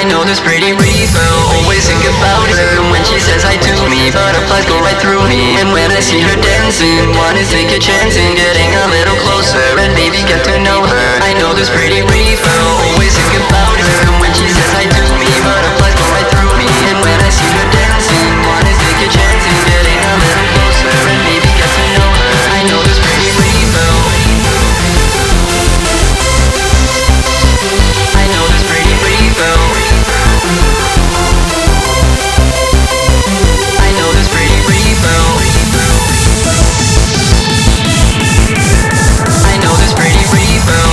I know this pretty reaper, always think about her when she says I do me. Butterflies go right through me, and when I see her dancing, wanna take a chance in getting a little closer and maybe get to know her. I know this pretty reaper, always think about her when she says I do me. Butterflies go right through me, and when I see her dancing, wanna take a chance in getting a little closer and maybe get to know her. I know this pretty reaper. I know this pretty reaper. I know this pretty reaper. I know this pretty reaper.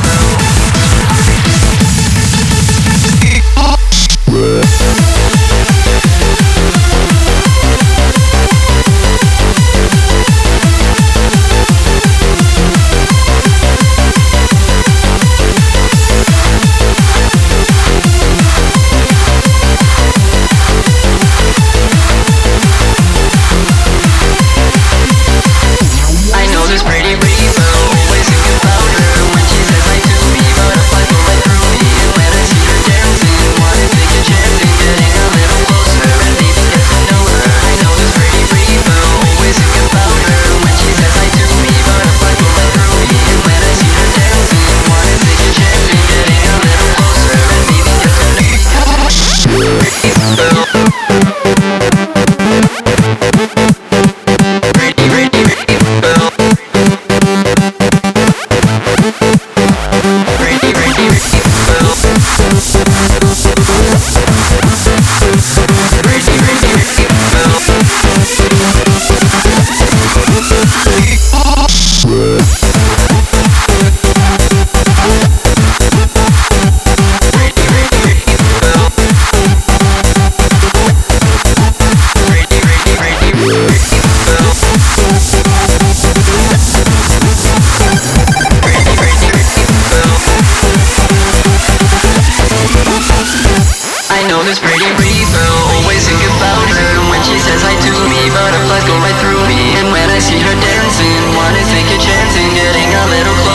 I know this pretty reaper, always think about her when she says I do me. Butterflies go right through me, and when I see her dancing, wanna take a chance in getting a little closer.